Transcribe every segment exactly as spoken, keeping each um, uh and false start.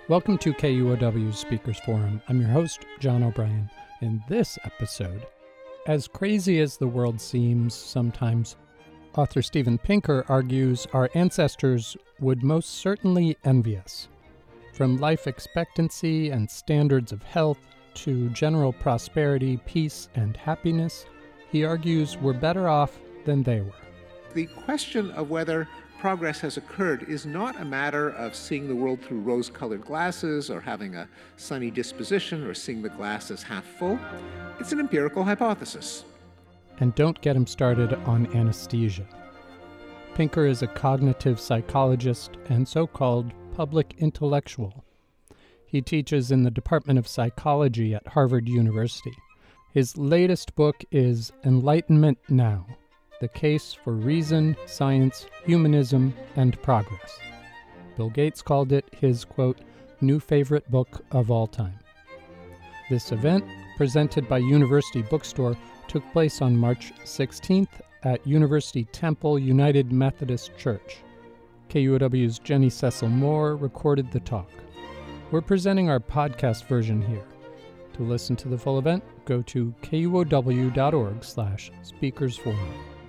Welcome to K U O W's Speakers Forum. I'm your host, John O'Brien. In this episode, as crazy as the world seems sometimes, author Steven Pinker argues our ancestors would most certainly envy us. From life expectancy and standards of health to general prosperity, peace, and happiness, he argues we're better off than they were. The question of whether progress has occurred is not a matter of seeing the world through rose-colored glasses or having a sunny disposition or seeing the glass as half full. It's an empirical hypothesis. And don't get him started on anesthesia. Pinker is a cognitive psychologist and so-called public intellectual. He teaches in the Department of Psychology at Harvard University. His latest book is Enlightenment Now: The Case for Reason, Science, Humanism, and Progress. Bill Gates called it his, quote, new favorite book of all time. This event, presented by University Bookstore, took place on March sixteenth at University Temple United Methodist Church. K U O W's Jenny Cecil Moore recorded the talk. We're presenting our podcast version here. To listen to the full event, go to kuow.org slash speakersforum.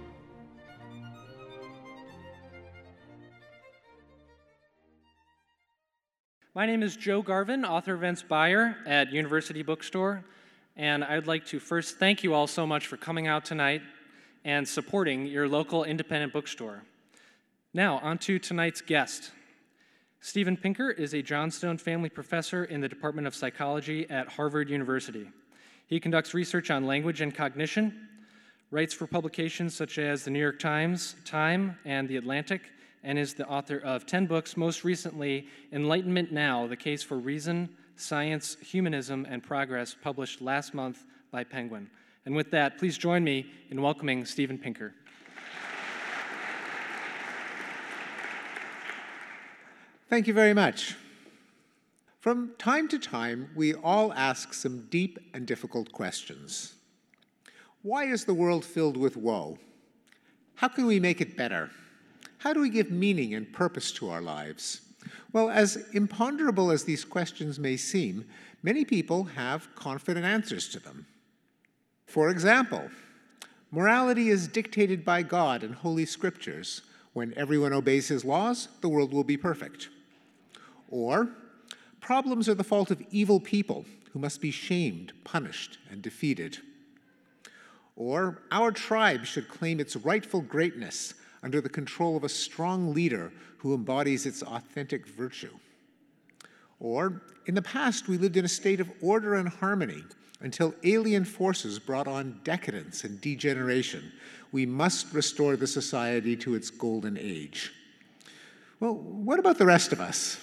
My name is Joe Garvin, author Vince Beyer at University Bookstore, and I'd like to first thank you all so much for coming out tonight and supporting your local independent bookstore. Now, on to tonight's guest. Steven Pinker is a Johnstone Family Professor in the Department of Psychology at Harvard University. He conducts research on language and cognition, writes for publications such as the New York Times, Time, and The Atlantic, and is the author of ten books, most recently Enlightenment Now: The Case for Reason, Science, Humanism, and Progress, published last month by Penguin. And with that, please join me in welcoming Steven Pinker. Thank you very much. From time to time, we all ask some deep and difficult questions. Why is the world filled with woe? How can we make it better? How do we give meaning and purpose to our lives? Well, as imponderable as these questions may seem, many people have confident answers to them. For example, morality is dictated by God and Holy Scriptures. When everyone obeys His laws, the world will be perfect. Or, problems are the fault of evil people who must be shamed, punished, and defeated. Or, our tribe should claim its rightful greatness under the control of a strong leader who embodies its authentic virtue. Or, in the past, we lived in a state of order and harmony until alien forces brought on decadence and degeneration. We must restore the society to its golden age. Well, what about the rest of us?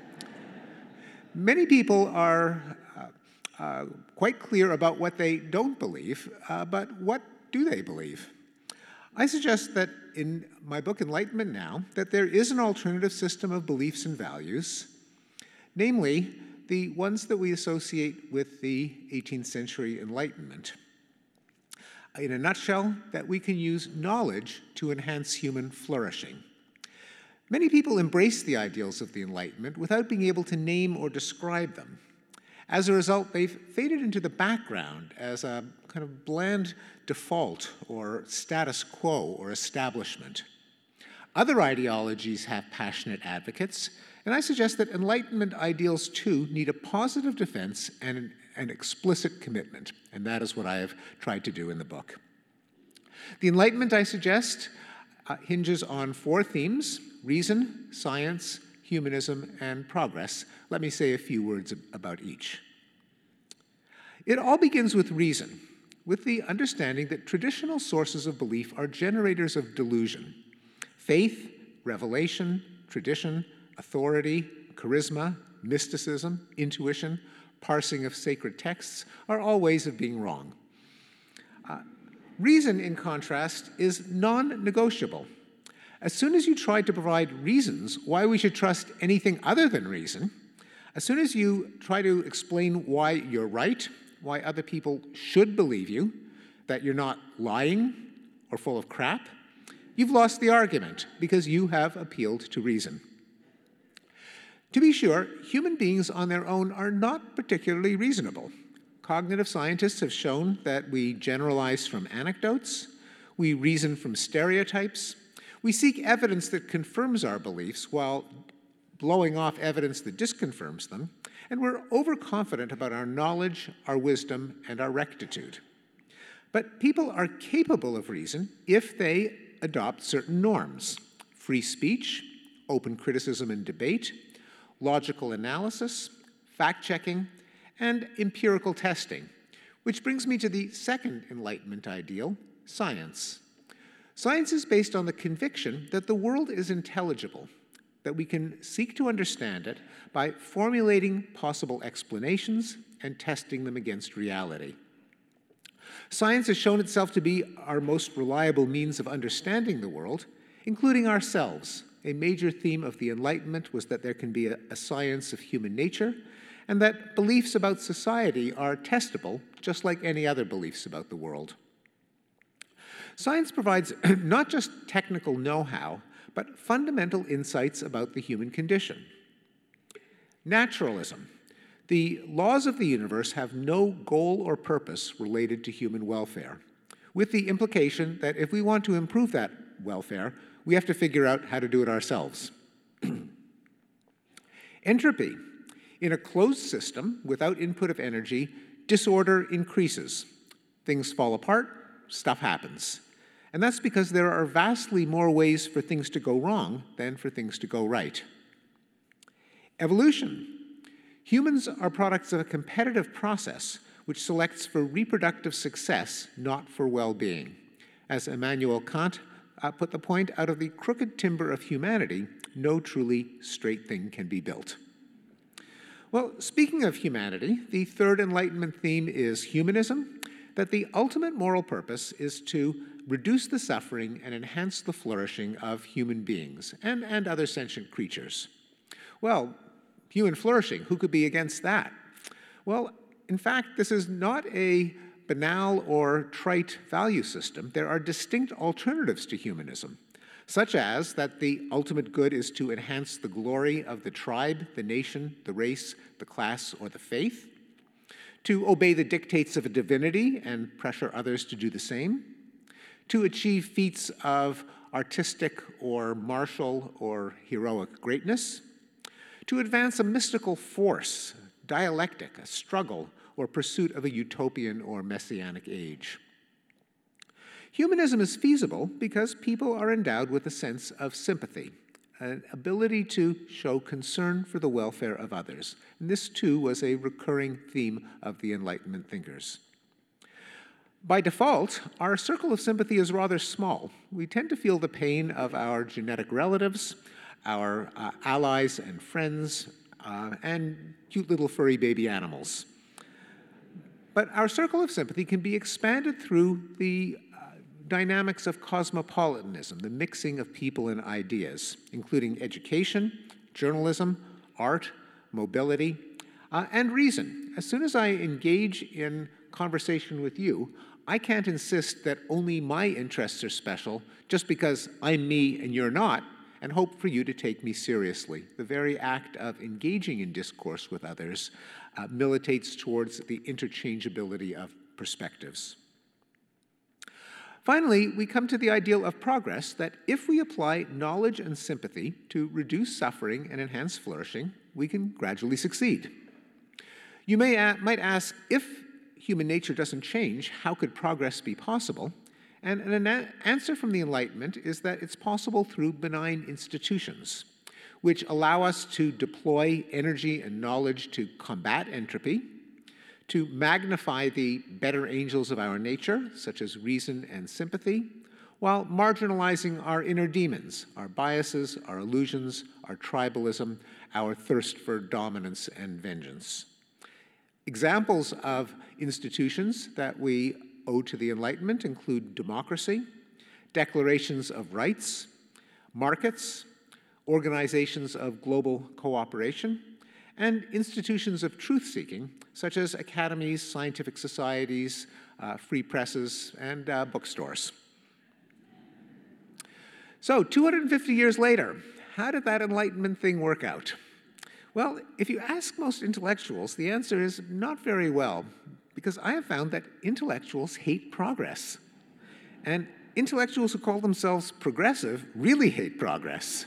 Many people are uh, uh, quite clear about what they don't believe, uh, but what do they believe? I suggest that in my book, Enlightenment Now, that there is an alternative system of beliefs and values, namely the ones that we associate with the eighteenth century Enlightenment. In a nutshell, that we can use knowledge to enhance human flourishing. Many people embrace the ideals of the Enlightenment without being able to name or describe them. As a result, they've faded into the background as a kind of bland default or status quo or establishment. Other ideologies have passionate advocates, and I suggest that Enlightenment ideals, too, need a positive defense and an, an explicit commitment, and that is what I have tried to do in the book. The Enlightenment, I suggest, uh, hinges on four themes: reason, science, humanism, and progress. Let me say a few words about each. It all begins with reason, with the understanding that traditional sources of belief are generators of delusion. Faith, revelation, tradition, authority, charisma, mysticism, intuition, parsing of sacred texts are all ways of being wrong. Uh, reason, in contrast, is non-negotiable. As soon as you try to provide reasons why we should trust anything other than reason, as soon as you try to explain why you're right, why other people should believe you, that you're not lying or full of crap, you've lost the argument because you have appealed to reason. To be sure, human beings on their own are not particularly reasonable. Cognitive scientists have shown that we generalize from anecdotes, we reason from stereotypes, we seek evidence that confirms our beliefs while blowing off evidence that disconfirms them, and we're overconfident about our knowledge, our wisdom, and our rectitude. But people are capable of reason if they adopt certain norms: free speech, open criticism and debate, logical analysis, fact-checking, and empirical testing, which brings me to the second Enlightenment ideal, science. Science is based on the conviction that the world is intelligible, that we can seek to understand it by formulating possible explanations and testing them against reality. Science has shown itself to be our most reliable means of understanding the world, including ourselves. A major theme of the Enlightenment was that there can be a, a science of human nature, and that beliefs about society are testable, just like any other beliefs about the world. Science provides not just technical know-how, but fundamental insights about the human condition. Naturalism. The laws of the universe have no goal or purpose related to human welfare, with the implication that if we want to improve that welfare, we have to figure out how to do it ourselves. Entropy. In a closed system, without input of energy, disorder increases. Things fall apart, stuff happens. And that's because there are vastly more ways for things to go wrong than for things to go right. Evolution. Humans are products of a competitive process which selects for reproductive success, not for well-being. As Immanuel Kant uh, put the point, out of the crooked timber of humanity, no truly straight thing can be built. Well, speaking of humanity, the third Enlightenment theme is humanism, that the ultimate moral purpose is to reduce the suffering and enhance the flourishing of human beings and, and other sentient creatures. Well, human flourishing, who could be against that? Well, in fact, this is not a banal or trite value system. There are distinct alternatives to humanism, such as that the ultimate good is to enhance the glory of the tribe, the nation, the race, the class, or the faith, to obey the dictates of a divinity and pressure others to do the same, to achieve feats of artistic or martial or heroic greatness, to advance a mystical force, dialectic, a struggle, or pursuit of a utopian or messianic age. Humanism is feasible because people are endowed with a sense of sympathy, an ability to show concern for the welfare of others. And this, too, was a recurring theme of the Enlightenment thinkers. By default, our circle of sympathy is rather small. We tend to feel the pain of our genetic relatives, our uh, allies and friends, uh, and cute little furry baby animals. But our circle of sympathy can be expanded through the uh, dynamics of cosmopolitanism, the mixing of people and ideas, including education, journalism, art, mobility, uh, and reason. As soon as I engage in conversation with you, I can't insist that only my interests are special just because I'm me and you're not, and hope for you to take me seriously. The very act of engaging in discourse with others uh, militates towards the interchangeability of perspectives. Finally, we come to the ideal of progress that if we apply knowledge and sympathy to reduce suffering and enhance flourishing, we can gradually succeed. You may a- might ask, if human nature doesn't change, how could progress be possible? And an answer from the Enlightenment is that it's possible through benign institutions, which allow us to deploy energy and knowledge to combat entropy, to magnify the better angels of our nature, such as reason and sympathy, while marginalizing our inner demons, our biases, our illusions, our tribalism, our thirst for dominance and vengeance. Examples of institutions that we owe to the Enlightenment include democracy, declarations of rights, markets, organizations of global cooperation, and institutions of truth-seeking, such as academies, scientific societies, uh, free presses, and uh, bookstores. So, two hundred fifty years later, how did that Enlightenment thing work out? Well, if you ask most intellectuals, the answer is not very well, because I have found that intellectuals hate progress. And intellectuals who call themselves progressive really hate progress.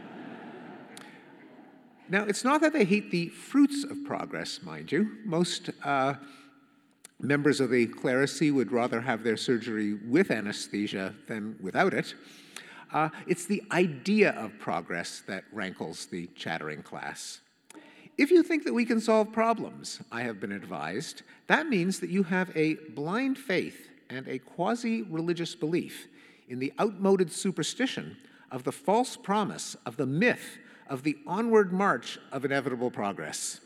Now, it's not that they hate the fruits of progress, mind you. Most uh, members of the clerisy would rather have their surgery with anesthesia than without it. Uh, it's the idea of progress that rankles the chattering class. If you think that we can solve problems, I have been advised, that means that you have a blind faith and a quasi-religious belief in the outmoded superstition of the false promise, of the myth, of the onward march of inevitable progress.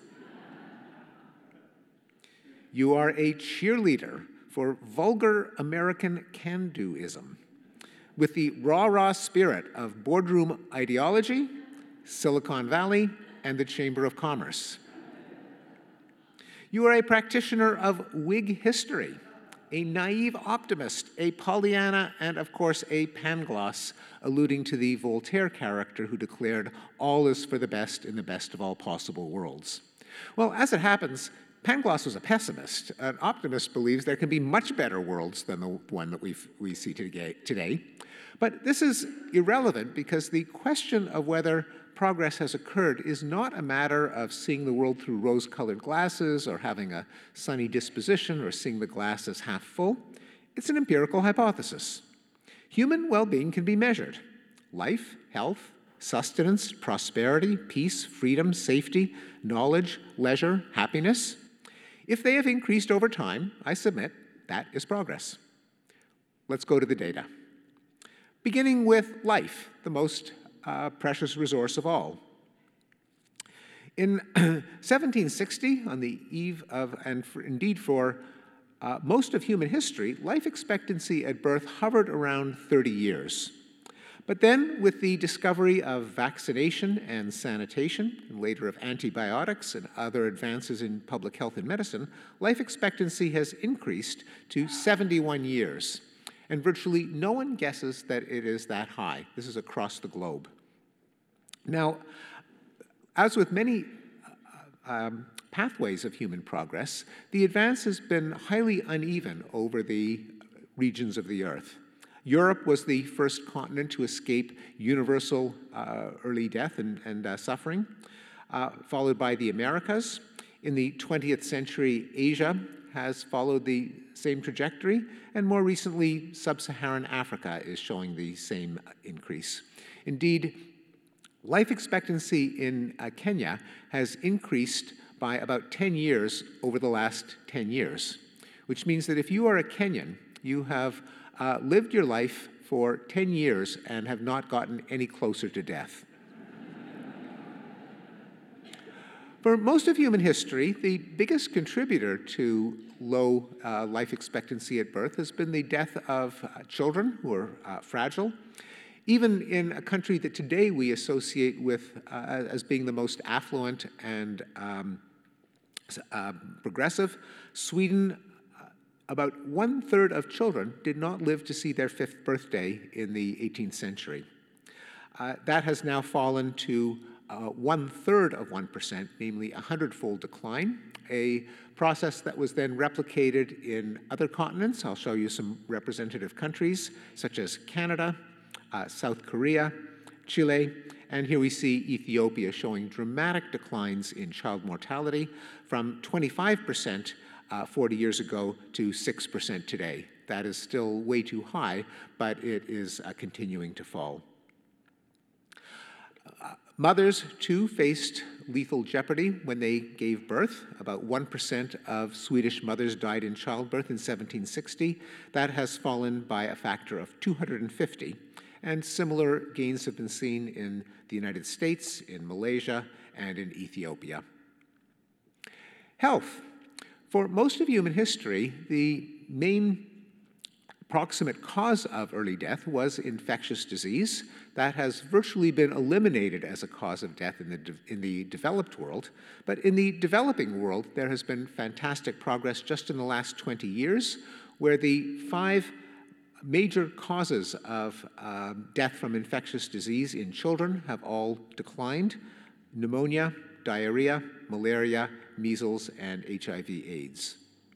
You are a cheerleader for vulgar American can-doism, with the rah-rah spirit of boardroom ideology, Silicon Valley, and the Chamber of Commerce. You are a practitioner of Whig history, a naive optimist, a Pollyanna, and of course a Pangloss, alluding to the Voltaire character who declared, "All is for the best in the best of all possible worlds." Well, as it happens, Pangloss was a pessimist. An optimist believes there can be much better worlds than the one that we we see today. But this is irrelevant because the question of whether progress has occurred is not a matter of seeing the world through rose-colored glasses or having a sunny disposition or seeing the glass as half full. It's an empirical hypothesis. Human well-being can be measured. Life, health, sustenance, prosperity, peace, freedom, safety, knowledge, leisure, happiness. If they have increased over time, I submit that is progress. Let's go to the data. Beginning with life, the most uh, precious resource of all. In seventeen sixty, on the eve of, and for, indeed for uh, most of human history, life expectancy at birth hovered around thirty years. But then, with the discovery of vaccination and sanitation, and later of antibiotics and other advances in public health and medicine, life expectancy has increased to seventy-one years. And virtually no one guesses that it is that high. This is across the globe. Now, as with many uh, um, pathways of human progress, the advance has been highly uneven over the regions of the Earth. Europe was the first continent to escape universal uh, early death and, and uh, suffering, uh, followed by the Americas. In the twentieth century, Asia has followed the same trajectory, and more recently, sub-Saharan Africa is showing the same increase. Indeed, life expectancy in uh, Kenya has increased by about ten years over the last ten years, which means that if you are a Kenyan, you have uh, lived your life for ten years and have not gotten any closer to death. For most of human history, the biggest contributor to low uh, life expectancy at birth has been the death of uh, children who are uh, fragile. Even in a country that today we associate with uh, as being the most affluent and um, uh, progressive, Sweden, uh, about one-third of children did not live to see their fifth birthday in the eighteenth century. Uh, that has now fallen to Uh, one-third of one percent, namely a hundred-fold decline, a process that was then replicated in other continents. I'll show you some representative countries, such as Canada, uh, South Korea, Chile, and here we see Ethiopia showing dramatic declines in child mortality from twenty-five percent uh, forty years ago to six percent today. That is still way too high, but it is uh, continuing to fall. Uh, Mothers, too, faced lethal jeopardy when they gave birth. About one percent of Swedish mothers died in childbirth in seventeen sixty. That has fallen by a factor of two hundred fifty. And similar gains have been seen in the United States, in Malaysia, and in Ethiopia. Health. For most of human history, the main proximate cause of early death was infectious disease. That has virtually been eliminated as a cause of death in the, de in the developed world. But in the developing world, there has been fantastic progress just in the last twenty years, where the five major causes of um, death from infectious disease in children have all declined: pneumonia, diarrhea, malaria, measles, and H I V AIDS.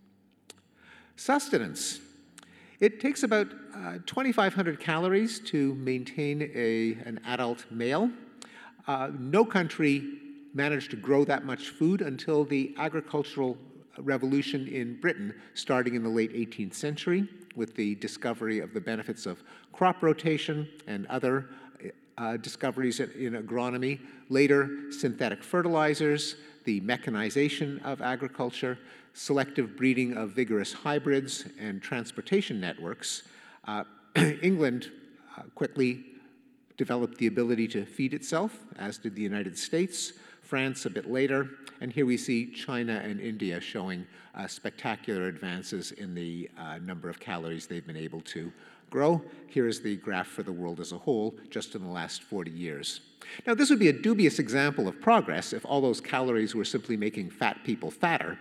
Sustenance. It takes about uh, twenty-five hundred calories to maintain a, an adult male. Uh, no country managed to grow that much food until the agricultural revolution in Britain, starting in the late eighteenth century, with the discovery of the benefits of crop rotation and other uh, discoveries in agronomy. Later, synthetic fertilizers, the mechanization of agriculture, selective breeding of vigorous hybrids, and transportation networks. Uh, England uh, quickly developed the ability to feed itself, as did the United States, France a bit later, and here we see China and India showing uh, spectacular advances in the uh, number of calories they've been able to grow. Here is the graph for the world as a whole, just in the last forty years. Now, this would be a dubious example of progress if all those calories were simply making fat people fatter.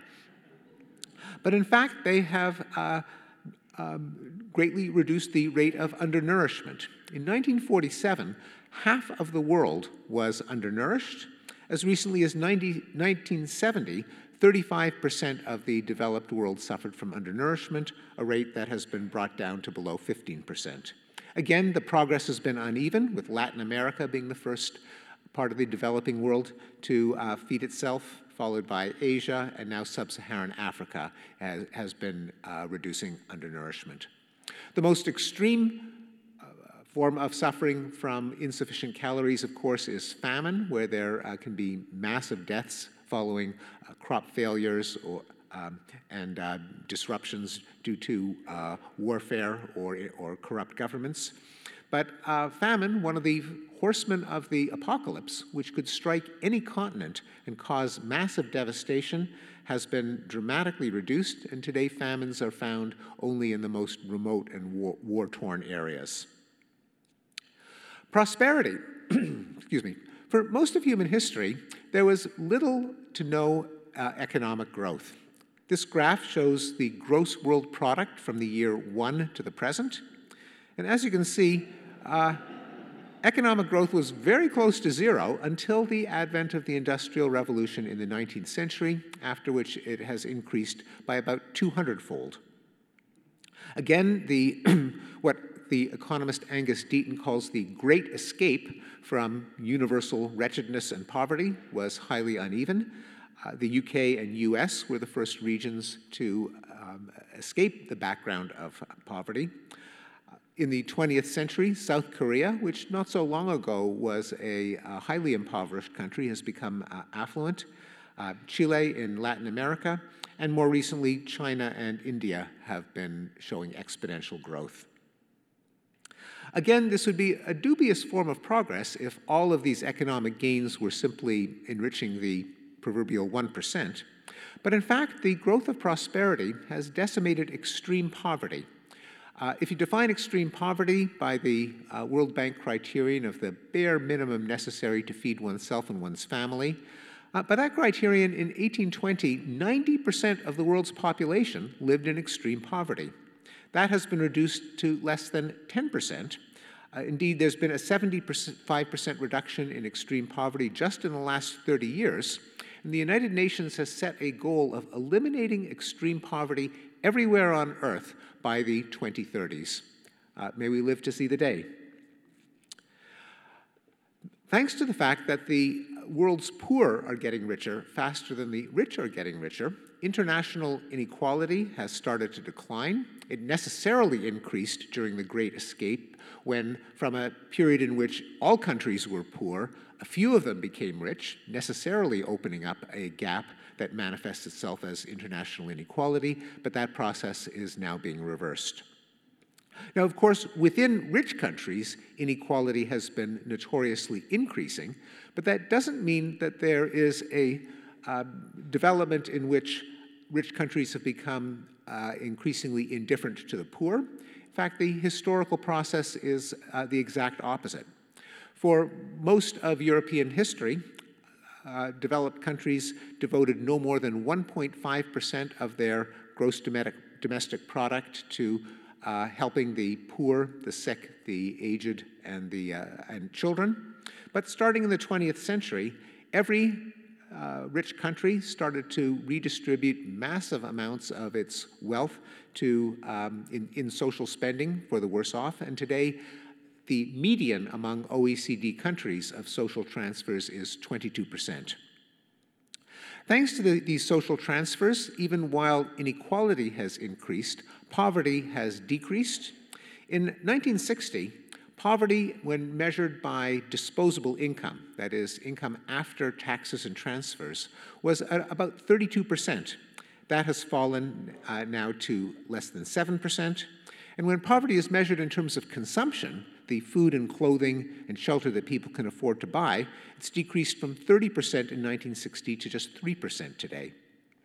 But in fact, they have uh, um, greatly reduced the rate of undernourishment. In nineteen forty-seven, half of the world was undernourished. As recently as nineteen seventy, thirty-five percent of the developed world suffered from undernourishment, a rate that has been brought down to below fifteen percent. Again, the progress has been uneven, with Latin America being the first part of the developing world to uh, feed itself, followed by Asia, and now sub-Saharan Africa has, has been uh, reducing undernourishment. The most extreme form of suffering from insufficient calories, of course, is famine, where there uh, can be massive deaths following uh, crop failures or, um, and uh, disruptions due to uh, warfare or, or corrupt governments. But uh, famine, one of the horsemen of the apocalypse, which could strike any continent and cause massive devastation, has been dramatically reduced, and today famines are found only in the most remote and war- war-torn areas. Prosperity, excuse me. For most of human history, there was little to no uh, economic growth. This graph shows the gross world product from the year one to the present. And as you can see, uh, economic growth was very close to zero until the advent of the Industrial Revolution in the nineteenth century, after which it has increased by about two hundred fold. Again, the what the economist Angus Deaton calls the Great Escape from universal wretchedness and poverty was highly uneven. Uh, the U K and U S were the first regions to um, escape the background of poverty. Uh, in the twentieth century, South Korea, which not so long ago was a, a highly impoverished country, has become uh, affluent. Uh, Chile in Latin America, and more recently, China and India have been showing exponential growth. Again, this would be a dubious form of progress if all of these economic gains were simply enriching the proverbial one percent. But in fact, the growth of prosperity has decimated extreme poverty. Uh, if you define extreme poverty by the uh, World Bank criterion of the bare minimum necessary to feed oneself and one's family, uh, by that criterion, in eighteen twenty, ninety percent of the world's population lived in extreme poverty. That has been reduced to less than ten percent. Uh, indeed, there's been a seventy-five percent reduction in extreme poverty just in the last thirty years. And the United Nations has set a goal of eliminating extreme poverty everywhere on Earth by the twenty thirties. Uh, may we live to see the day. Thanks to the fact that the world's poor are getting richer faster than the rich are getting richer, international inequality has started to decline. It necessarily increased during the Great Escape, when from a period in which all countries were poor, a few of them became rich, necessarily opening up a gap that manifests itself as international inequality, but that process is now being reversed. Now, of course, within rich countries, inequality has been notoriously increasing, but that doesn't mean that there is a uh, development in which rich countries have become uh, increasingly indifferent to the poor. In fact, the historical process is uh, the exact opposite. For most of European history, uh, developed countries devoted no more than one point five percent of their gross domestic, domestic product to uh, helping the poor, the sick, the aged, and, the, uh, and children. But starting in the twentieth century, every uh, rich country started to redistribute massive amounts of its wealth to, um, in, in social spending for the worse off, and today the median among O E C D countries of social transfers is twenty-two percent. Thanks to the, these social transfers, even while inequality has increased, poverty has decreased. In nineteen sixty, poverty, when measured by disposable income, that is, income after taxes and transfers, was at about thirty-two percent. That has fallen uh, now to less than seven percent. And when poverty is measured in terms of consumption, the food and clothing and shelter that people can afford to buy, it's decreased from thirty percent in nineteen sixty to just three percent today.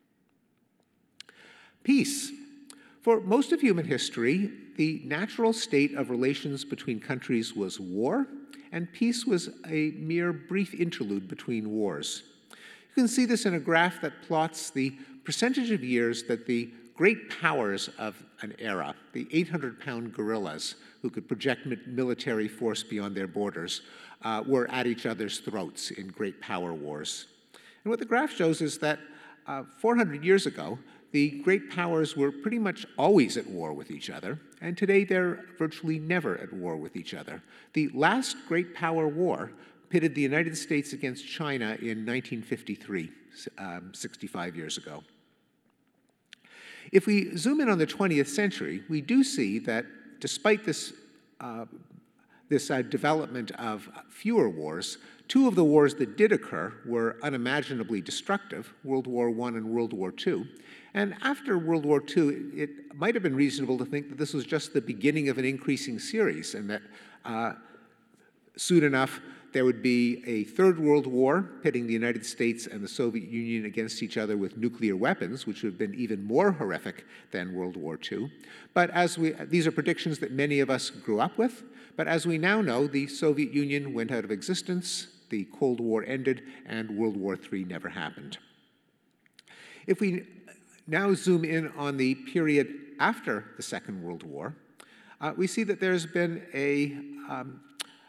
Peace. For most of human history, the natural state of relations between countries was war, and peace was a mere brief interlude between wars. You can see this in a graph that plots the percentage of years that the great powers of an era, the eight hundred pound gorillas who could project military force beyond their borders, uh, were at each other's throats in great power wars. And what the graph shows is that uh, four hundred years ago, the great powers were pretty much always at war with each other, and today they're virtually never at war with each other. The last great power war pitted the United States against China in nineteen fifty-three, um, sixty-five years ago. If we zoom in on the twentieth century, we do see that despite this, uh, this uh, development of fewer wars, two of the wars that did occur were unimaginably destructive, World War One and World War Two. And after World War Two, it might have been reasonable to think that this was just the beginning of an increasing series, and that uh, soon enough there would be a third world war pitting the United States and the Soviet Union against each other with nuclear weapons, which would have been even more horrific than World War Two. But as we, these are predictions that many of us grew up with, but as we now know, the Soviet Union went out of existence, the Cold War ended, and World War Three never happened. If we now zoom in on the period after the Second World War, uh, we see that there's been a um,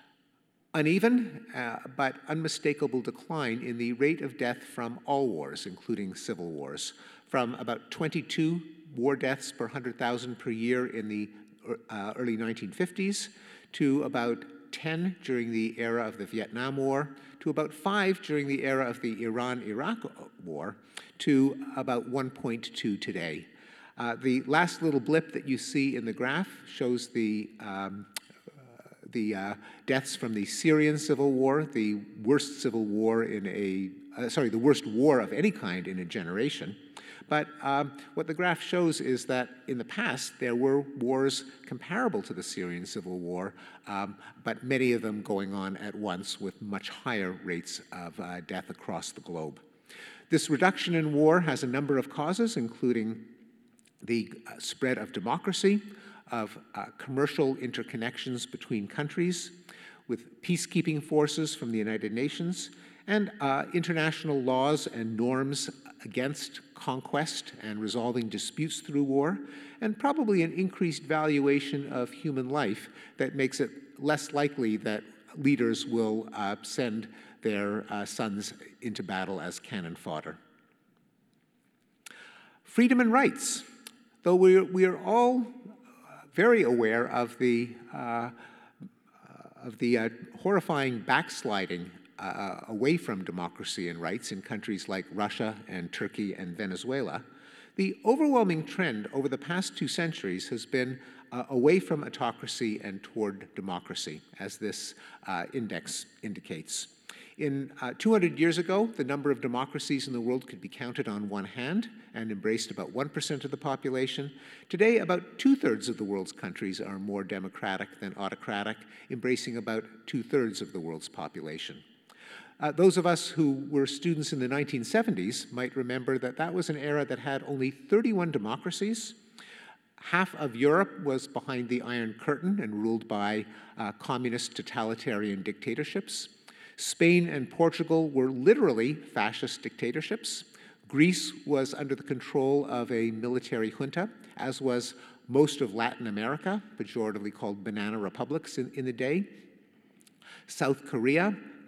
uneven uh, but unmistakable decline in the rate of death from all wars, including civil wars, from about twenty-two war deaths per one hundred thousand per year in the uh, early nineteen fifties to about ten during the era of the Vietnam War, to about five during the era of the Iran-Iraq War, to about one point two today. Uh, the last little blip that you see in the graph shows the um, the uh, deaths from the Syrian civil war, the worst civil war in a, uh, sorry, the worst war of any kind in a generation. But um, what the graph shows is that in the past, there were wars comparable to the Syrian civil war, um, but many of them going on at once with much higher rates of uh, death across the globe. This reduction in war has a number of causes, including the uh, spread of democracy, of uh, commercial interconnections between countries, with peacekeeping forces from the United Nations, and uh, international laws and norms against conquest and resolving disputes through war, and probably an increased valuation of human life that makes it less likely that leaders will uh, send their uh, sons into battle as cannon fodder. Freedom and rights. Though we're, we are all very aware of the, uh, of the uh, horrifying backsliding uh, away from democracy and rights in countries like Russia and Turkey and Venezuela, the overwhelming trend over the past two centuries has been uh, away from autocracy and toward democracy, as this uh, index indicates. In uh, two hundred years ago, the number of democracies in the world could be counted on one hand and embraced about one percent of the population. Today, about two-thirds of the world's countries are more democratic than autocratic, embracing about two-thirds of the world's population. Uh, those of us who were students in the nineteen seventies might remember that that was an era that had only thirty-one democracies. Half of Europe was behind the Iron Curtain and ruled by uh, communist totalitarian dictatorships. Spain and Portugal were literally fascist dictatorships. Greece was under the control of a military junta, as was most of Latin America, pejoratively called banana republics in, in the day. South Korea,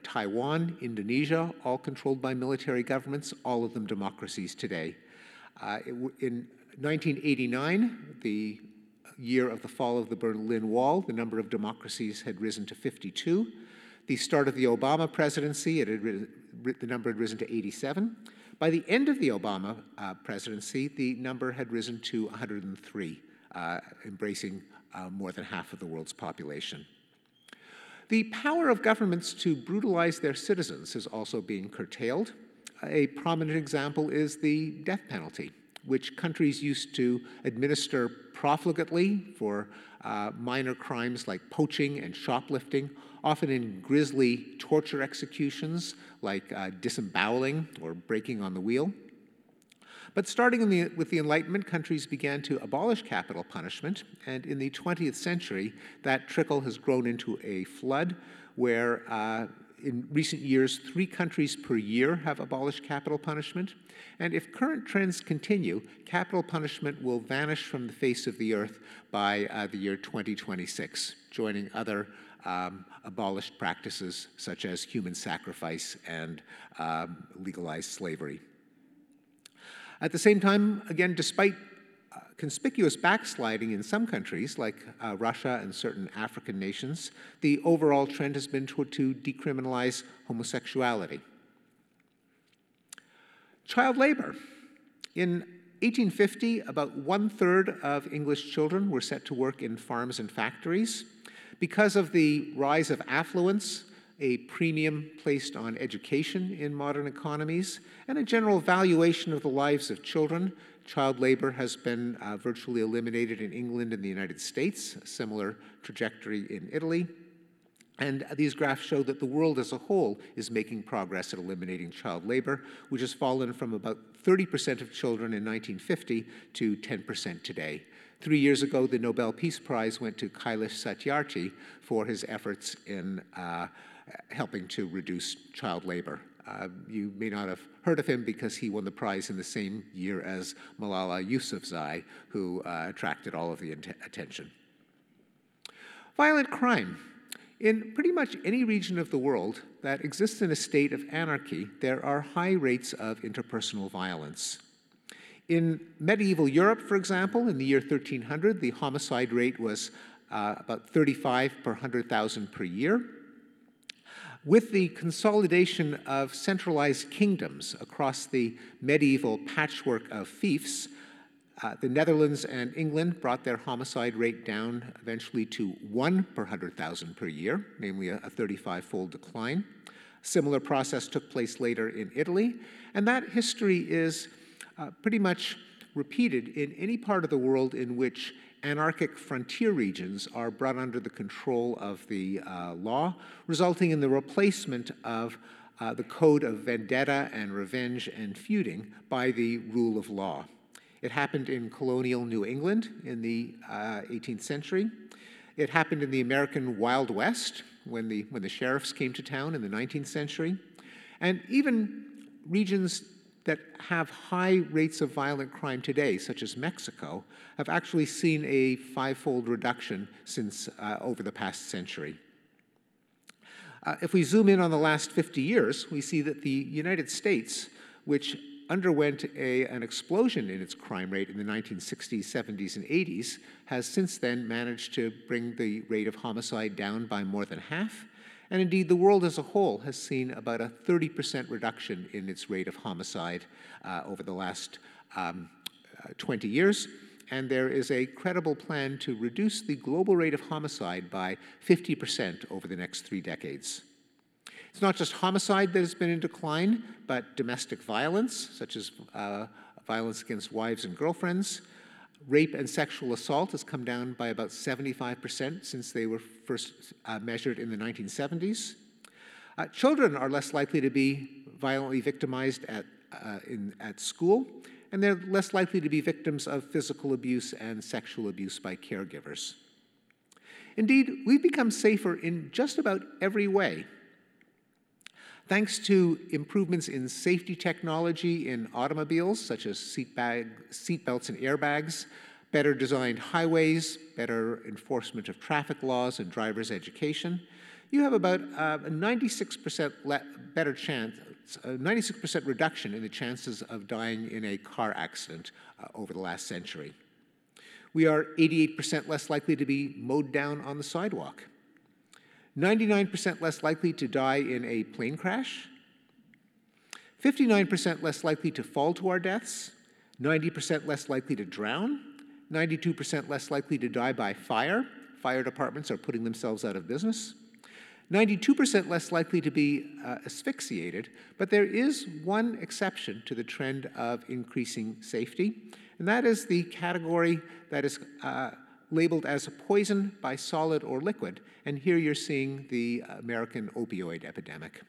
Taiwan, Indonesia, all controlled by military governments, all of them democracies today. Uh, it, in nineteen eighty-nine, the year of the fall of the Berlin Wall, the number of democracies had risen to fifty-two. The start of the Obama presidency, it had, the number had risen to eighty-seven. By the end of the Obama uh, presidency, the number had risen to one hundred three, uh, embracing uh, more than half of the world's population. The power of governments to brutalize their citizens is also being curtailed. A prominent example is the death penalty, which countries used to administer profligately for uh, minor crimes like poaching and shoplifting, often in grisly torture executions like uh, disemboweling or breaking on the wheel. But starting in the, with the Enlightenment, countries began to abolish capital punishment, and in the twentieth century, that trickle has grown into a flood where uh, in recent years, three countries per year have abolished capital punishment. And if current trends continue, capital punishment will vanish from the face of the earth by uh, the year twenty twenty-six, joining other um, abolished practices such as human sacrifice and um, legalized slavery. At the same time, again, despite uh, conspicuous backsliding in some countries, like uh, Russia and certain African nations, the overall trend has been to, to decriminalize homosexuality. Child labor. In eighteen fifty, about one-third of English children were set to work in farms and factories. Because of the rise of affluence, a premium placed on education in modern economies, and a general valuation of the lives of children, child labor has been uh, virtually eliminated in England and the United States, a similar trajectory in Italy. And these graphs show that the world as a whole is making progress at eliminating child labor, which has fallen from about thirty percent of children in nineteen fifty to ten percent today. Three years ago, the Nobel Peace Prize went to Kailash Satyarthi for his efforts in uh, helping to reduce child labor. Uh, you may not have heard of him because he won the prize in the same year as Malala Yousafzai, who uh, attracted all of the attention. Violent crime. In pretty much any region of the world that exists in a state of anarchy, there are high rates of interpersonal violence. In medieval Europe, for example, in the year thirteen hundred, the homicide rate was uh, about thirty-five per one hundred thousand per year. With the consolidation of centralized kingdoms across the medieval patchwork of fiefs, uh, the Netherlands and England brought their homicide rate down eventually to one per one hundred thousand per year, namely a thirty-five-fold decline. A similar process took place later in Italy, and that history is uh, pretty much repeated in any part of the world in which anarchic frontier regions are brought under the control of the uh, law, resulting in the replacement of uh, the code of vendetta and revenge and feuding by the rule of law. It happened in colonial New England in the uh, eighteenth century. It happened in the American Wild West when the, when the sheriffs came to town in the nineteenth century. And even regions that have high rates of violent crime today, such as Mexico, have actually seen a five-fold reduction since uh, over the past century. Uh, if we zoom in on the last fifty years, we see that the United States, which underwent a, an explosion in its crime rate in the nineteen sixties, seventies, and eighties, has since then managed to bring the rate of homicide down by more than half. And indeed, the world as a whole has seen about a thirty percent reduction in its rate of homicide uh, over the last um, uh, twenty years. And there is a credible plan to reduce the global rate of homicide by fifty percent over the next three decades. It's not just homicide that has been in decline, but domestic violence, such as uh, violence against wives and girlfriends. Rape and sexual assault has come down by about seventy-five percent since they were first uh, measured in the nineteen seventies. Uh, children are less likely to be violently victimized at, uh, in, at school, and they're less likely to be victims of physical abuse and sexual abuse by caregivers. Indeed, we've become safer in just about every way. Thanks to improvements in safety technology in automobiles, such as seat, bag, seat belts and airbags, better designed highways, better enforcement of traffic laws and driver's education, you have about uh, a ninety-six percent better chance, a ninety-six percent reduction in the chances of dying in a car accident uh, over the last century. We are eighty-eight percent less likely to be mowed down on the sidewalk, ninety-nine percent less likely to die in a plane crash, fifty-nine percent less likely to fall to our deaths, ninety percent less likely to drown, ninety-two percent less likely to die by fire. Fire departments are putting themselves out of business. ninety-two percent less likely to be uh, asphyxiated, but there is one exception to the trend of increasing safety, and that is the category that is uh, labeled as a poison by solid or liquid, and here you're seeing the American opioid epidemic.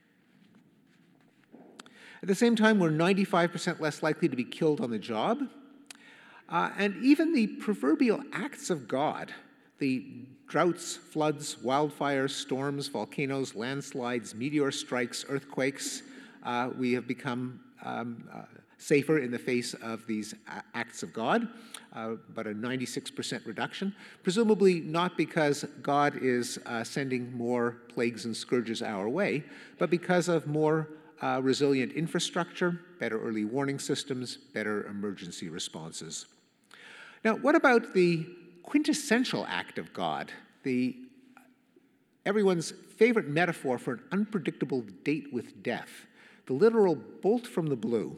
At the same time, we're ninety-five percent less likely to be killed on the job, uh, and even the proverbial acts of God, the droughts, floods, wildfires, storms, volcanoes, landslides, meteor strikes, earthquakes, uh, we have become um, uh, safer in the face of these acts of God, uh, but a ninety-six percent reduction, presumably not because God is uh, sending more plagues and scourges our way, but because of more uh, resilient infrastructure, better early warning systems, better emergency responses. Now, what about the quintessential act of God, the everyone's favorite metaphor for an unpredictable date with death, the literal bolt from the blue?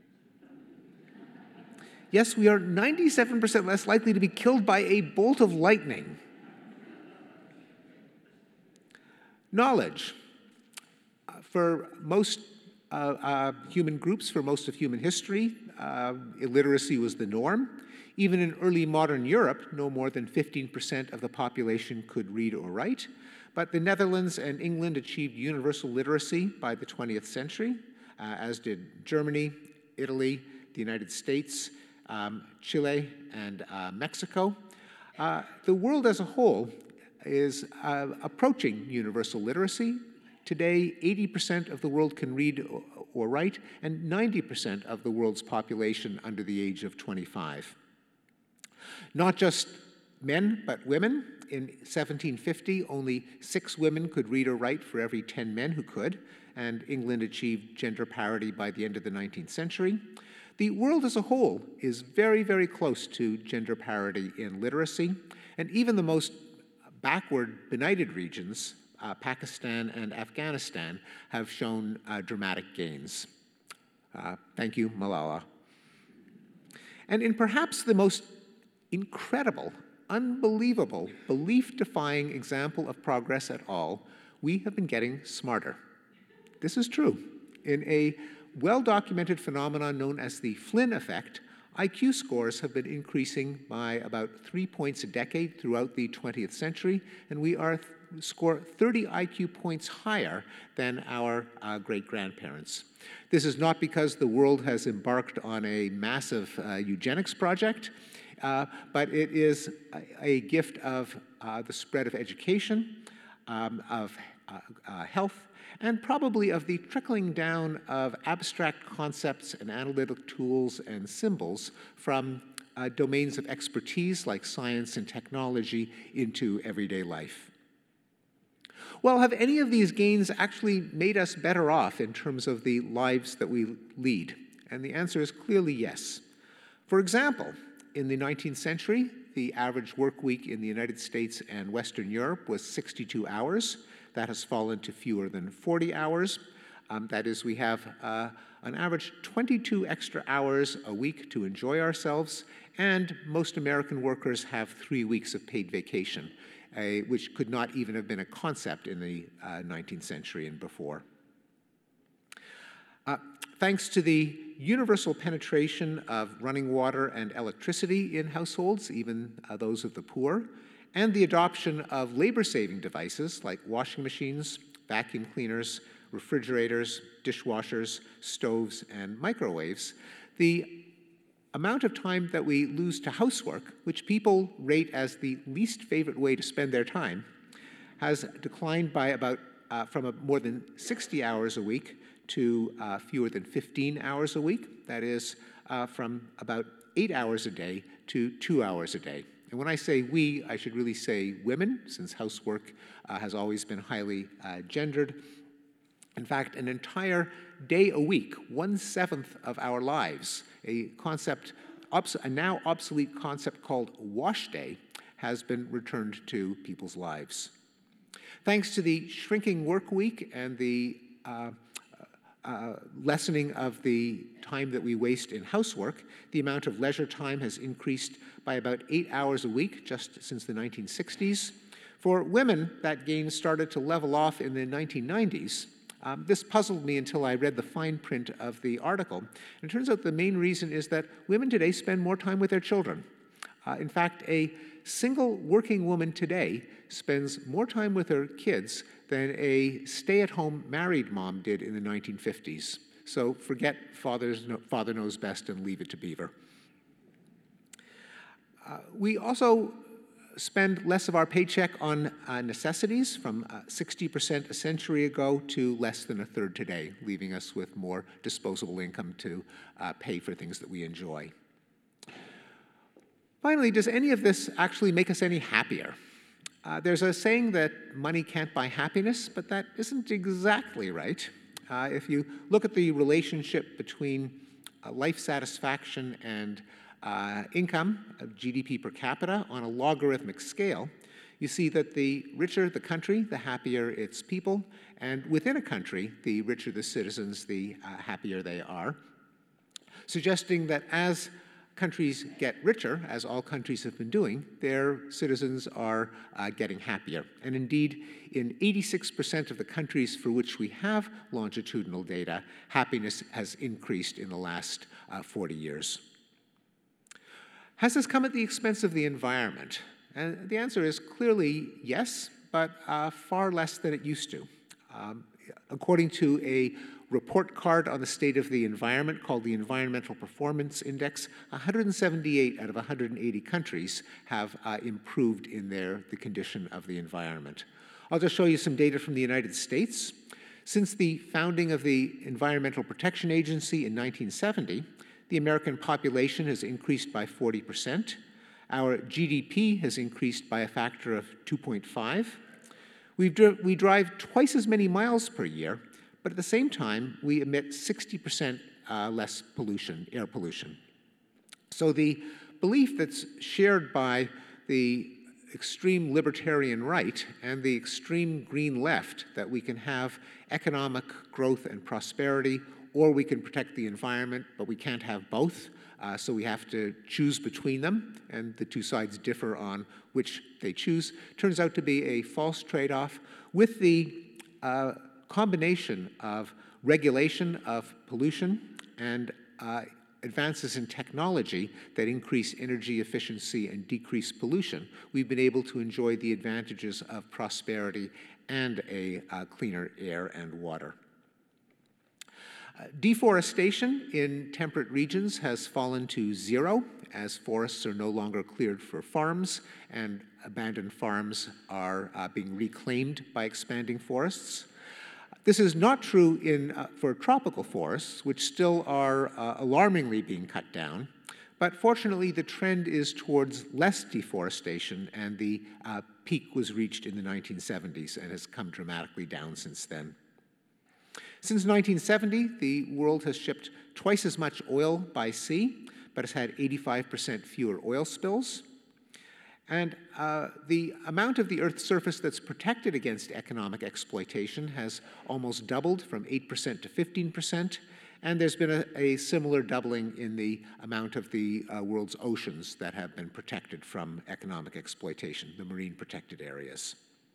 Yes, we are ninety-seven percent less likely to be killed by a bolt of lightning. Knowledge. Uh, for most uh, uh, human groups, for most of human history, uh, illiteracy was the norm. Even in early modern Europe, no more than fifteen percent of the population could read or write. But the Netherlands and England achieved universal literacy by the twentieth century, uh, as did Germany, Italy, the United States, um, Chile, and uh, Mexico. Uh, the world as a whole is uh, approaching universal literacy. Today, eighty percent of the world can read or, or write, and ninety percent of the world's population under the age of twenty-five. Not just men, but women. In seventeen fifty, only six women could read or write for every ten men who could, and England achieved gender parity by the end of the nineteenth century. The world as a whole is very, very close to gender parity in literacy, and even the most backward, benighted regions, uh, Pakistan and Afghanistan, have shown uh, dramatic gains. Uh, thank you, Malala. And in perhaps the most incredible, unbelievable, belief-defying example of progress at all, we have been getting smarter. This is true. In a well-documented phenomenon known as the Flynn effect, I Q scores have been increasing by about three points a decade throughout the twentieth century, and we are th- score thirty I Q points higher than our uh, great-grandparents. This is not because the world has embarked on a massive uh, eugenics project, uh, but it is a, a gift of uh, the spread of education, um, of uh, uh, health, and probably of the trickling down of abstract concepts and analytic tools and symbols from uh, domains of expertise like science and technology into everyday life. Well, have any of these gains actually made us better off in terms of the lives that we lead? And the answer is clearly yes. For example, in the nineteenth century, the average work week in the United States and Western Europe was sixty-two hours. That has fallen to fewer than forty hours. Um, that is, we have uh, an average twenty-two extra hours a week to enjoy ourselves, and most American workers have three weeks of paid vacation, uh, which could not even have been a concept in the uh, nineteenth century and before. Uh, thanks to the universal penetration of running water and electricity in households, even uh, those of the poor, and the adoption of labor-saving devices like washing machines, vacuum cleaners, refrigerators, dishwashers, stoves, and microwaves, the amount of time that we lose to housework, which people rate as the least favorite way to spend their time, has declined by about uh, from a, more than sixty hours a week to uh, fewer than fifteen hours a week. That is, uh, from about eight hours a day to two hours a day. And when I say we, I should really say women, since housework uh, has always been highly uh, gendered. In fact, an entire day a week, one-seventh of our lives, a concept, a now obsolete concept called wash day, has been returned to people's lives. Thanks to the shrinking work week and the uh, uh, lessening of the time that we waste in housework, the amount of leisure time has increased by about eight hours a week just since the nineteen sixties. For women, that gain started to level off in the nineteen nineties. Um, this puzzled me until I read the fine print of the article. And it turns out the main reason is that women today spend more time with their children. Uh, in fact, a single working woman today spends more time with her kids than a stay-at-home married mom did in the nineteen fifties. So forget father's no, father knows best and leave it to Beaver. Uh, we also spend less of our paycheck on uh, necessities, from uh, sixty percent a century ago to less than a third today, leaving us with more disposable income to uh, pay for things that we enjoy. Finally, does any of this actually make us any happier? Uh, there's a saying that money can't buy happiness, but that isn't exactly right. Uh, if you look at the relationship between uh, life satisfaction and uh, income, of G D P per capita, on a logarithmic scale, you see that the richer the country, the happier its people, and within a country, the richer the citizens, the uh, happier they are, suggesting that as countries get richer, as all countries have been doing, their citizens are uh, getting happier. And indeed, in eighty-six percent of the countries for which we have longitudinal data, happiness has increased in the last uh, forty years. Has this come at the expense of the environment? And the answer is clearly yes, but uh, far less than it used to. Um, according to a report card on the state of the environment called the Environmental Performance Index, one hundred seventy-eight out of one hundred eighty countries have uh, improved in their, the condition of the environment. I'll just show you some data from the United States. Since the founding of the Environmental Protection Agency in nineteen seventy, the American population has increased by forty percent. Our G D P has increased by a factor of two point five. We've dri- we drive twice as many miles per year, but at the same time, we emit sixty percent uh, less pollution, air pollution. So the belief that's shared by the extreme libertarian right and the extreme green left that we can have economic growth and prosperity, or we can protect the environment, but we can't have both, uh, so we have to choose between them, and the two sides differ on which they choose, turns out to be a false trade-off with the uh, combination of regulation of pollution and uh, advances in technology that increase energy efficiency and decrease pollution. We've been able to enjoy the advantages of prosperity and a uh, cleaner air and water. Uh, deforestation in temperate regions has fallen to zero as forests are no longer cleared for farms and abandoned farms are uh, being reclaimed by expanding forests. This is not true in, uh, for tropical forests, which still are uh, alarmingly being cut down, but fortunately the trend is towards less deforestation, and the uh, peak was reached in the nineteen seventies and has come dramatically down since then. Since nineteen seventy, the world has shipped twice as much oil by sea, but has had eighty-five percent fewer oil spills. And uh, the amount of the Earth's surface that's protected against economic exploitation has almost doubled from eight percent to fifteen percent. And there's been a, a similar doubling in the amount of the uh, world's oceans that have been protected from economic exploitation, the marine protected areas.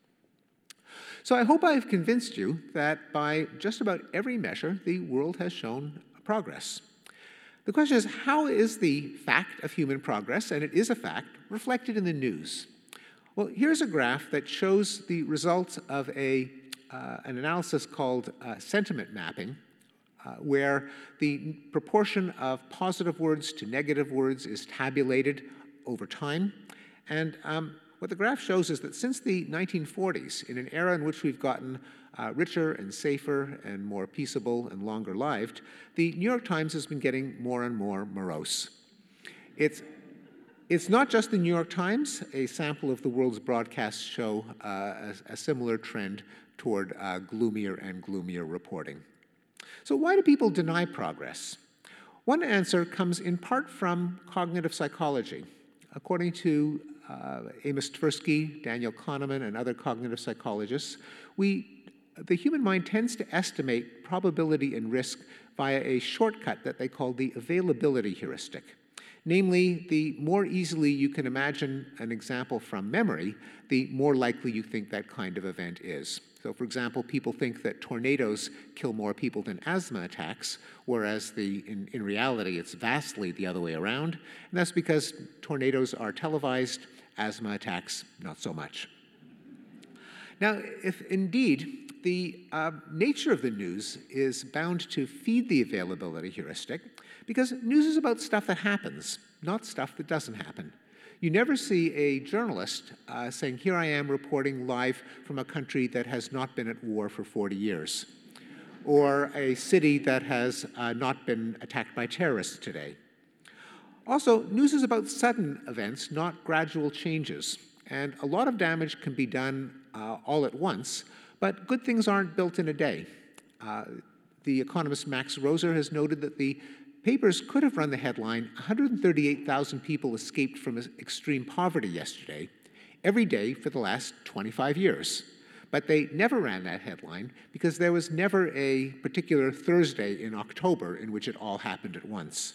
So I hope I've convinced you that by just about every measure, the world has shown progress. The question is, how is the fact of human progress, and it is a fact, reflected in the news? Well, here's a graph that shows the results of a, uh, an analysis called uh, sentiment mapping, uh, where the proportion of positive words to negative words is tabulated over time. And um, what the graph shows is that since the nineteen forties, in an era in which we've gotten uh, richer and safer and more peaceable and longer-lived, the New York Times has been getting more and more morose. It's, It's not just the New York Times. A sample of the world's broadcasts show uh, a, a similar trend toward uh, gloomier and gloomier reporting. So why do people deny progress? One answer comes in part from cognitive psychology. According to uh, Amos Tversky, Daniel Kahneman, and other cognitive psychologists, we, the human mind tends to estimate probability and risk via a shortcut that they call the availability heuristic. Namely, the more easily you can imagine an example from memory, the more likely you think that kind of event is. So, for example, people think that tornadoes kill more people than asthma attacks, whereas the, in, in reality it's vastly the other way around. And that's because tornadoes are televised, asthma attacks not so much. Now, if indeed the uh, nature of the news is bound to feed the availability heuristic, because news is about stuff that happens, not stuff that doesn't happen. You never see a journalist uh, saying, here I am reporting live from a country that has not been at war for forty years, or a city that has uh, not been attacked by terrorists today. Also, news is about sudden events, not gradual changes. And a lot of damage can be done uh, all at once, but good things aren't built in a day. Uh, the economist Max Roser has noted that the papers could have run the headline, one hundred thirty-eight thousand people escaped from extreme poverty yesterday, every day for the last twenty-five years. But they never ran that headline because there was never a particular Thursday in October in which it all happened at once.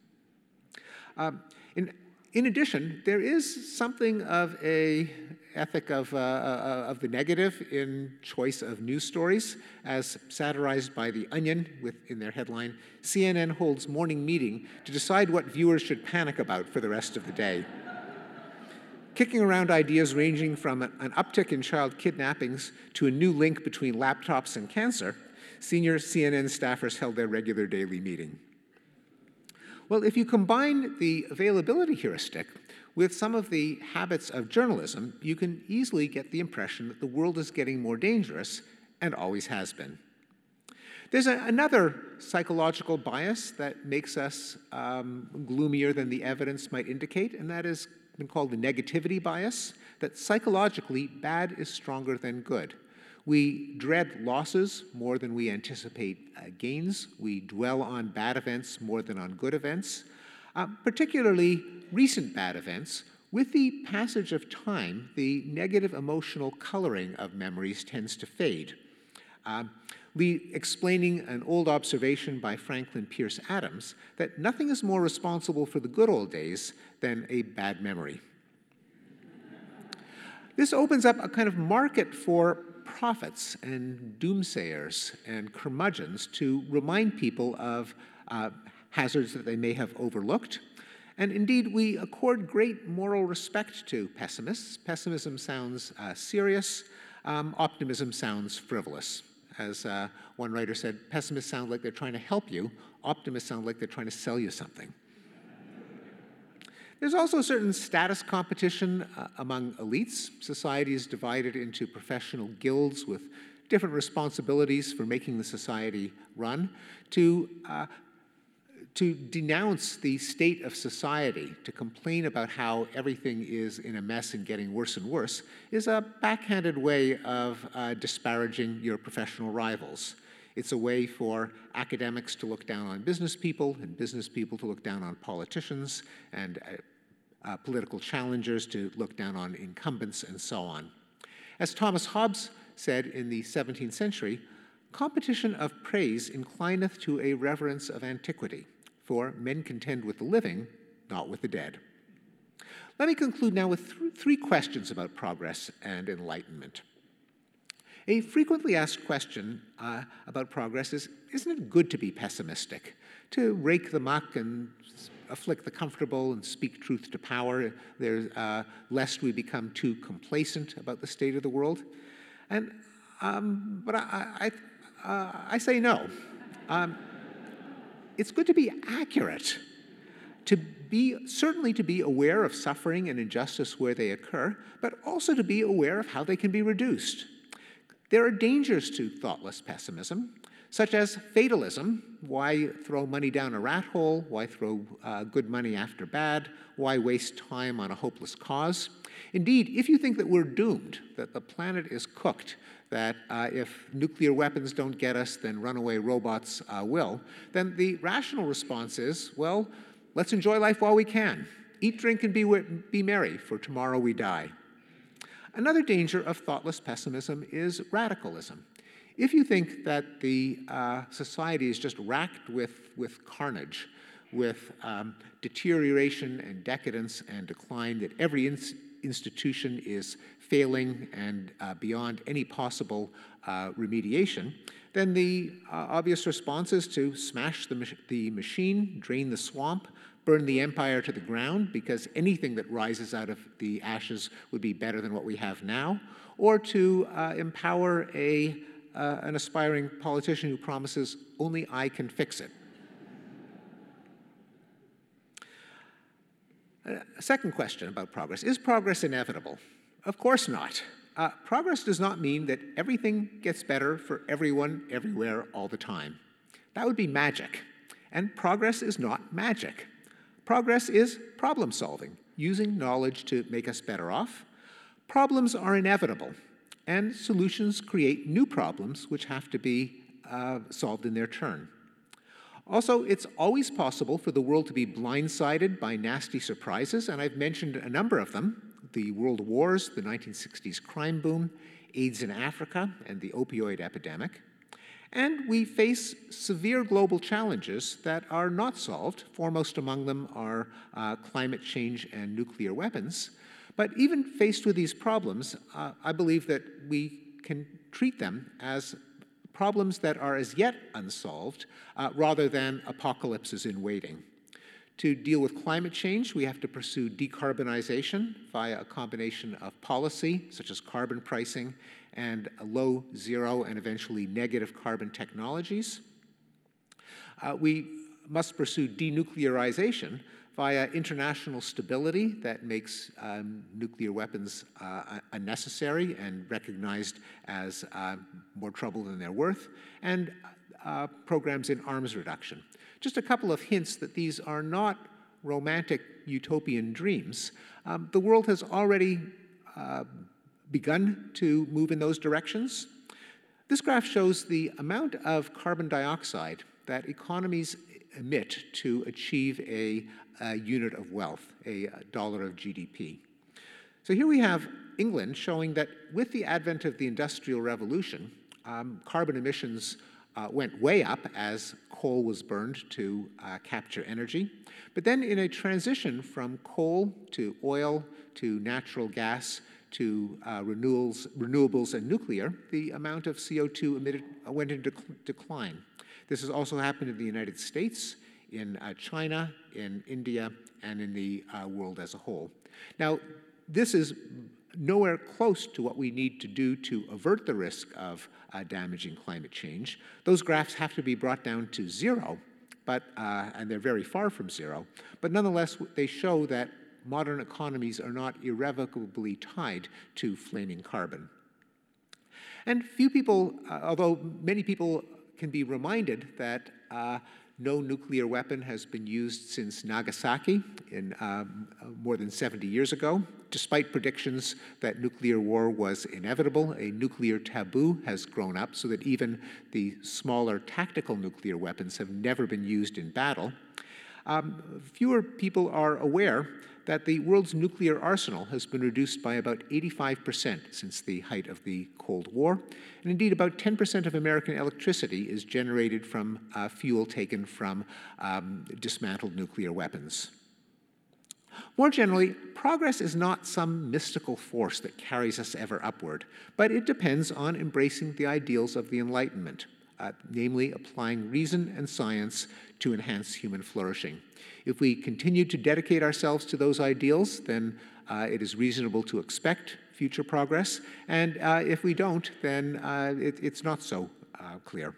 Um, in, in addition, there is something of a ethic of, uh, uh, of the negative in choice of news stories, as satirized by The Onion with, in their headline, C N N holds morning meeting to decide what viewers should panic about for the rest of the day. Kicking around ideas ranging from an uptick in child kidnappings to a new link between laptops and cancer, senior C N N staffers held their regular daily meeting. Well, if you combine the availability heuristic with some of the habits of journalism, you can easily get the impression that the world is getting more dangerous and always has been. There's a, another psychological bias that makes us um, gloomier than the evidence might indicate, and that has been called the negativity bias, that psychologically bad is stronger than good. We dread losses more than we anticipate uh, gains. We dwell on bad events more than on good events. Uh, particularly recent bad events, with the passage of time, the negative emotional coloring of memories tends to fade. Uh, explaining an old observation by Franklin Pierce Adams that nothing is more responsible for the good old days than a bad memory. This opens up a kind of market for prophets and doomsayers and curmudgeons to remind people of uh, hazards that they may have overlooked. And indeed, we accord great moral respect to pessimists. Pessimism sounds uh, serious. Um, optimism sounds frivolous. As uh, one writer said, pessimists sound like they're trying to help you. Optimists sound like they're trying to sell you something. There's also a certain status competition uh, among elites. Society is divided into professional guilds with different responsibilities for making the society run. To uh, To denounce the state of society, to complain about how everything is in a mess and getting worse and worse, is a backhanded way of uh, disparaging your professional rivals. It's a way for academics to look down on business people, and business people to look down on politicians, and uh, uh, political challengers to look down on incumbents, and so on. As Thomas Hobbes said in the seventeenth century, competition of praise inclineth to a reverence of antiquity. For men contend with the living, not with the dead. Let me conclude now with th three questions about progress and enlightenment. A frequently asked question uh, about progress is, isn't it good to be pessimistic? To rake the muck and afflict the comfortable and speak truth to power, there's, uh, lest we become too complacent about the state of the world? And, um, but I, I, uh, I say no. Um, It's good to be accurate, to be, certainly to be aware of suffering and injustice where they occur, but also to be aware of how they can be reduced. There are dangers to thoughtless pessimism. such as fatalism. Why throw money down a rat hole? Why throw uh, good money after bad? Why waste time on a hopeless cause? Indeed, if you think that we're doomed, that the planet is cooked, that uh, if nuclear weapons don't get us, then runaway robots uh, will, then the rational response is, well, let's enjoy life while we can. Eat, drink, and be, be merry, for tomorrow we die. Another danger of thoughtless pessimism is radicalism. If you think that the uh, society is just racked with, with carnage, with um, deterioration and decadence and decline, that every ins institution is failing and uh, beyond any possible uh, remediation, then the uh, obvious response is to smash the, mach the machine, drain the swamp, burn the empire to the ground, because anything that rises out of the ashes would be better than what we have now, or to uh, empower a, uh, an aspiring politician who promises, only I can fix it. A second question about progress. Is progress inevitable? Of course not. Uh, progress does not mean that everything gets better for everyone, everywhere, all the time. That would be magic. And progress is not magic. Progress is problem solving, using knowledge to make us better off. Problems are inevitable, and solutions create new problems which have to be uh, solved in their turn. Also, it's always possible for the world to be blindsided by nasty surprises, and I've mentioned a number of them: the world wars, the nineteen sixties crime boom, AIDS in Africa, and the opioid epidemic. And we face severe global challenges that are not solved. Foremost among them are uh, climate change and nuclear weapons. But even faced with these problems, uh, I believe that we can treat them as problems that are as yet unsolved, uh, rather than apocalypses in waiting. To deal with climate change, we have to pursue decarbonization via a combination of policy, such as carbon pricing, and low, zero, and eventually negative carbon technologies. Uh, we must pursue denuclearization via international stability that makes um, nuclear weapons uh, unnecessary and recognized as uh, more trouble than they're worth, and uh, programs in arms reduction. Just a couple of hints that these are not romantic utopian dreams. Um, the world has already uh, begun to move in those directions. This graph shows the amount of carbon dioxide that economies emit to achieve a, a unit of wealth, a, a dollar of G D P. So here we have England showing that with the advent of the Industrial Revolution, um, carbon emissions uh, went way up as coal was burned to uh, capture energy. But then in a transition from coal to oil to natural gas to uh, renewables, renewables and nuclear, the amount of C O two emitted went into decline. This has also happened in the United States, in uh, China, in India, and in the uh, world as a whole. Now, this is nowhere close to what we need to do to avert the risk of uh, damaging climate change. Those graphs have to be brought down to zero, but, uh, and they're very far from zero, but nonetheless, they show that modern economies are not irrevocably tied to flaming carbon. And few people, uh, although many people can be reminded that uh, no nuclear weapon has been used since Nagasaki in um, more than seventy years ago. Despite predictions that nuclear war was inevitable, a nuclear taboo has grown up so that even the smaller tactical nuclear weapons have never been used in battle. Um, fewer people are aware that the world's nuclear arsenal has been reduced by about eighty-five percent since the height of the Cold War. And indeed, about ten percent of American electricity is generated from uh, fuel taken from um, dismantled nuclear weapons. More generally, progress is not some mystical force that carries us ever upward, but it depends on embracing the ideals of the Enlightenment, uh, namely applying reason and science to enhance human flourishing. If we continue to dedicate ourselves to those ideals, then uh, it is reasonable to expect future progress, and uh, if we don't, then uh, it, it's not so uh, clear.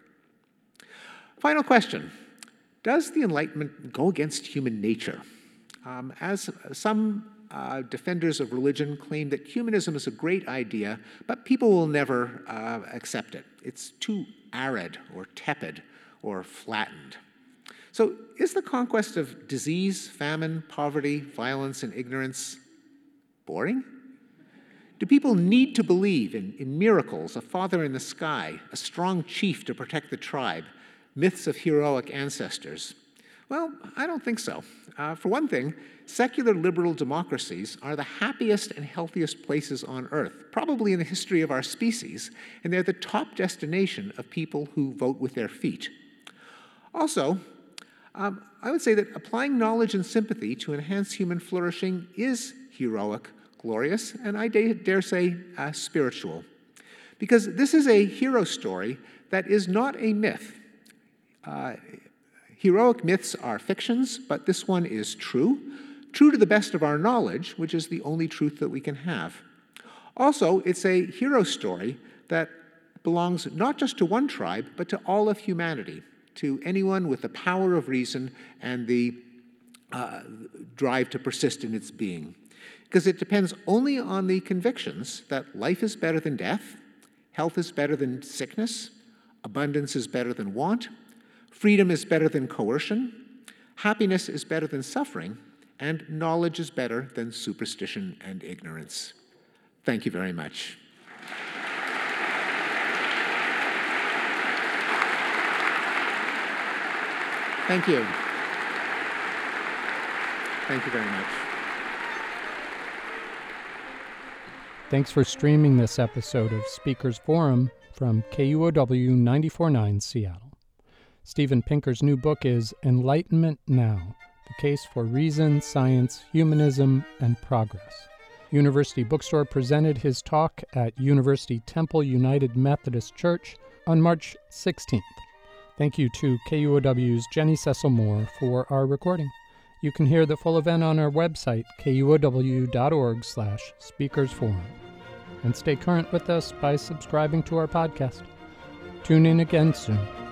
Final question: does the Enlightenment go against human nature? Um, as some uh, defenders of religion claim that humanism is a great idea, but people will never uh, accept it. It's too arid or tepid or flattened. So is the conquest of disease, famine, poverty, violence, and ignorance boring? Do people need to believe in, in miracles, a father in the sky, a strong chief to protect the tribe, myths of heroic ancestors? Well, I don't think so. Uh, for one thing, secular liberal democracies are the happiest and healthiest places on earth, probably in the history of our species, and they're the top destination of people who vote with their feet. Also, um, I would say that applying knowledge and sympathy to enhance human flourishing is heroic, glorious, and I dare say uh, spiritual. Because this is a hero story that is not a myth. Uh, heroic myths are fictions, but this one is true, true to the best of our knowledge, which is the only truth that we can have. Also, it's a hero story that belongs not just to one tribe, but to all of humanity, to anyone with the power of reason and the uh, drive to persist in its being. Because it depends only on the convictions that life is better than death, health is better than sickness, abundance is better than want, freedom is better than coercion, happiness is better than suffering, and knowledge is better than superstition and ignorance. Thank you very much. Thank you. Thank you very much. Thanks for streaming this episode of Speakers Forum from K U O W ninety-four point nine Seattle. Steven Pinker's new book is Enlightenment Now, The Case for Reason, Science, Humanism, and Progress. University Bookstore presented his talk at University Temple United Methodist Church on March sixteenth. Thank you to K U O W's Jenny Cecil Moore for our recording. You can hear the full event on our website, K U O W dot org slash speakers forum. And stay current with us by subscribing to our podcast. Tune in again soon.